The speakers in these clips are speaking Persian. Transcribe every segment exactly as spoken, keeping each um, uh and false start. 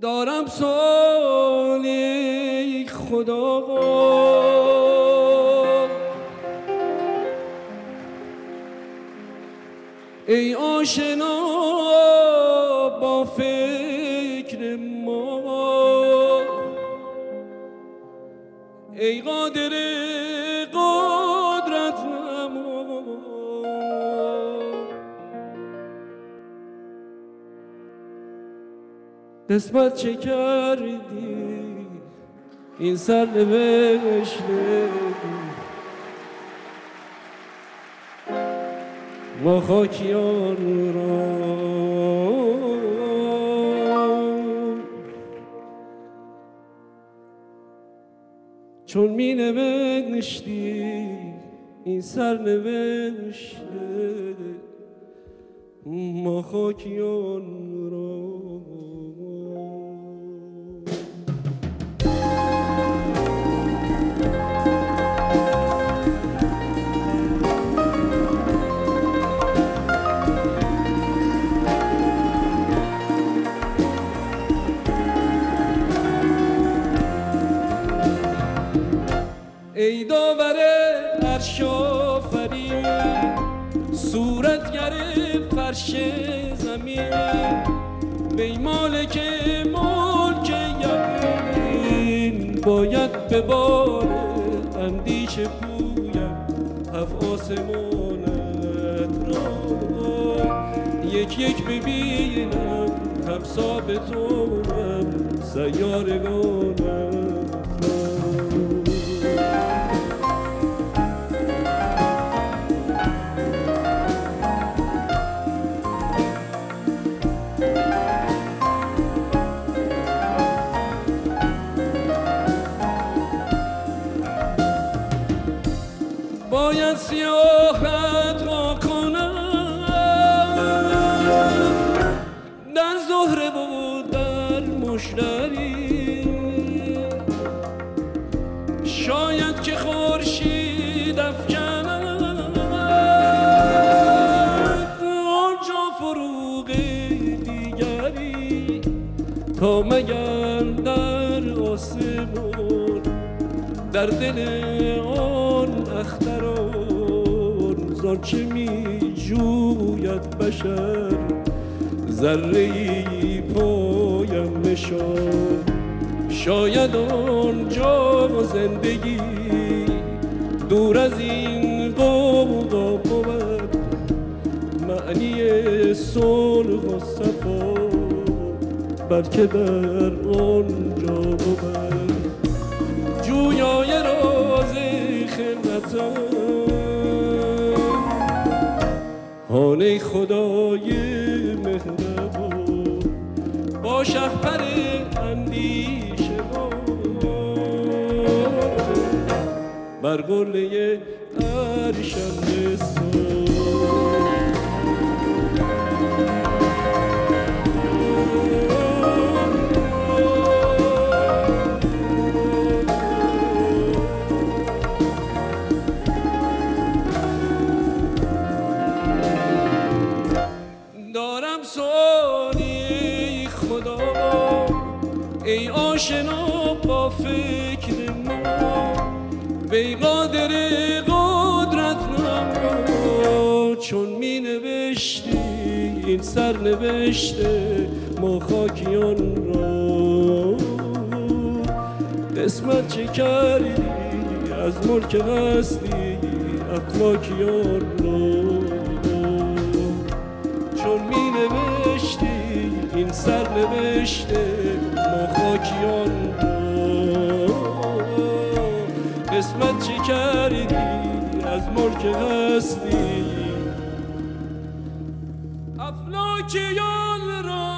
دارم سوالی خدا ای آشنا با فکر ما، ای قادر قدرت نما، قسمت چه کردی این سر نوشته ما خاکیان را، چون می نوشتی این سر نوشته ما خاکیان را. ای داور عرش آفرین، صورتگر فرش زمین، وی مالک ملک یقین، باید به بار اندیشه پویم هفت آسمانت را، یک یک ببینم همسا به توام سیارگانت. باید سیاحت را کنم در زهره و در مشتری، شاید که خورشید افکند آنجا فروغ دیگری، تا مگر در آسمان در دل آن اختران زانچه می جوید بشر ذره‌ای پایم نشان، شاید آنجا زندگی دور از این غوغا بود، معنی صلح و صفا بلکه در آنجا بود، جویای راز خلقتم هانه خدای مهربان، با شهپر اندیشه ما بر قله عرشم رسان. ای آشنا با فکر ما، وی قادر قدرت نما، چون می نوشتی این سر نوشته ما خاکیان را، قسمت چه کردی از ملک هستی افلاکیان را، چون می نوشتی این سر نوشته ما خاکیان را، قسمت چه کردی از ملک هستی افلاکیان را.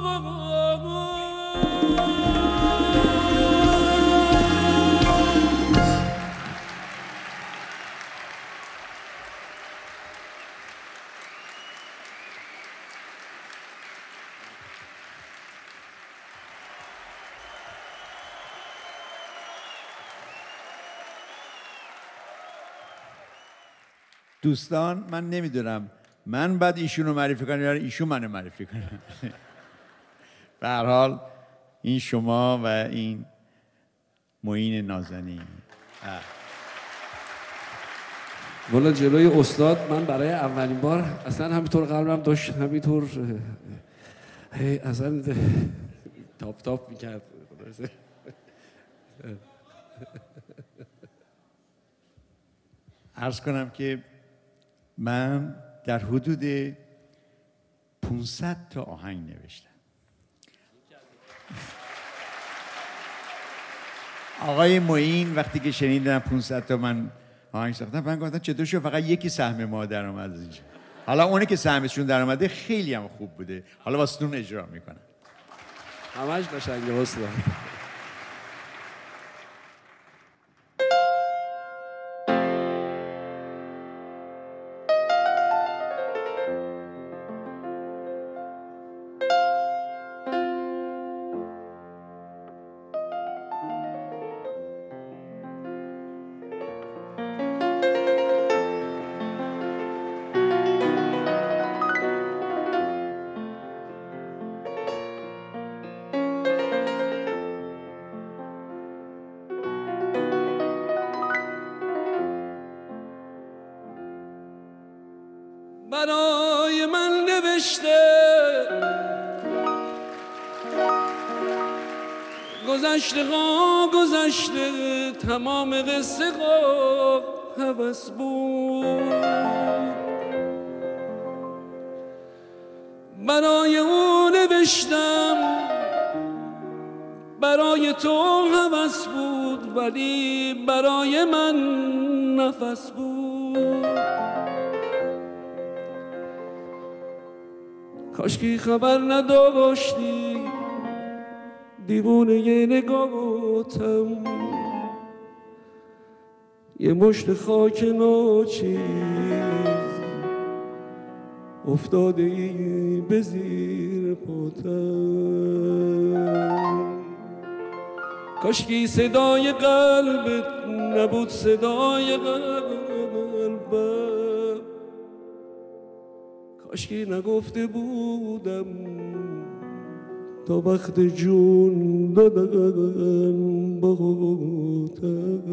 دوستان من نمیدونم من بعد ایشون رو معرفی کنم یا ایشون منو معرفی کنم. به هر حال این شما و این معین نازنین. والا جلوی استاد من برای اولین بار اصلا همینطور قلبم داشت همینطور هی اصلا تاپ تاپ میکرد. عرض کنم که من در حدود پانصد تا آهنگ نوشتم. آقای معین وقتی که شنیدن پانصد تا من آهنگ ساختم، من گفتم چطور شد فقط یکی سهم ما در اومد از اینجا. حالا اونی که سهمشون در اومده خیلی هم خوب بوده، حالا واسهتون اجرا میکنم. همش قشنگه استاد. برای من نوشته گذشته ها گذشته تمام قصه ها هوس بود. برای او نوشتم برای تو هوس بود، ولی برای من نفس بود. کاشکی خبر نداشتی دیوونه یه نگاهتم، یه مشت خاک ناچیز افتاده ای به زیر پاتم. کاشکی صدای قلبت نبود صدای قلبم، کاشکی نگفته بودم تا وقت جون دادن باهاتم،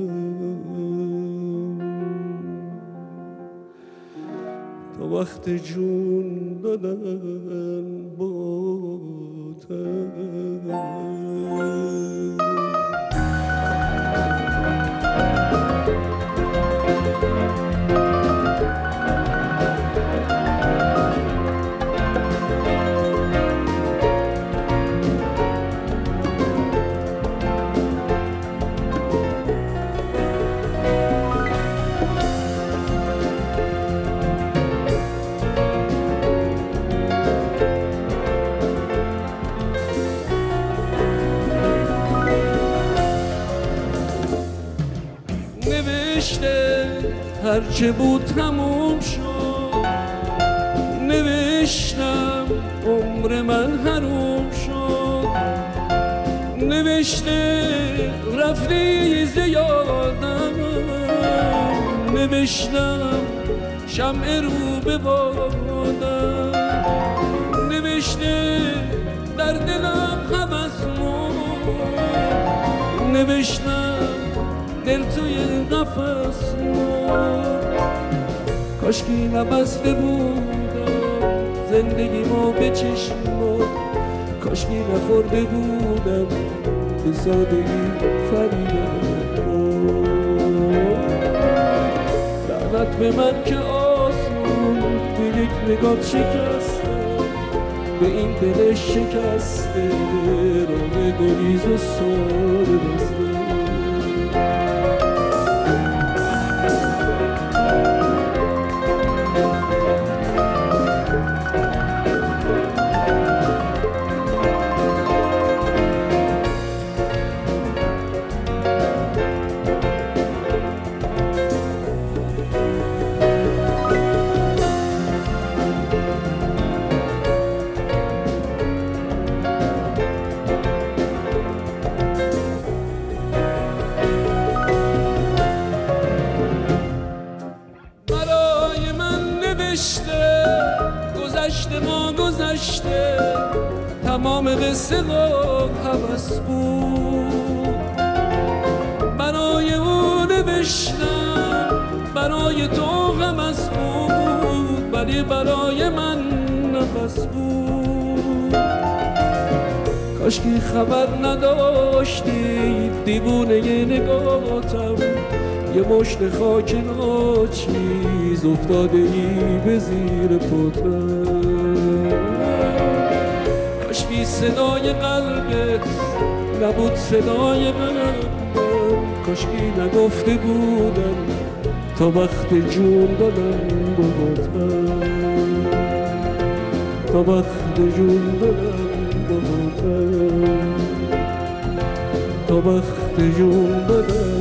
تا وقت جون دادن باهاتم. هرچه بود تموم شد، نوشتم عمر من حروم شد، نوشته رفتی زیادم، نوشتم شمع رو به بادم، نوشته در دلم هوس مرد، نوشتم دل توی قفس مرد. کاشکی نبسته بودم زندگیمو به چشمات، کاشکی نخورده بودم به سادگی فریدم. لعنت به من که آسون به یک نگاه شکستم، به این دل شکسته راه گریز و ساده بستم. گذشته ما گذشته تمام قصه ها هوس بود، برای او نوشتم برای تو غم از بود، ولی برای من نفس بود. کاشکی خبر نداشتی دیوونه نگاتم، یه مشت خاک ناچیز افتاده ای به زیر پتم. کاشکی صدای قلبت نبود صدای من، کاشکی نگفته بودم تا وقت جون دادم باهات من، تا وقت جون دادم باهات من، تا وقت جون دادم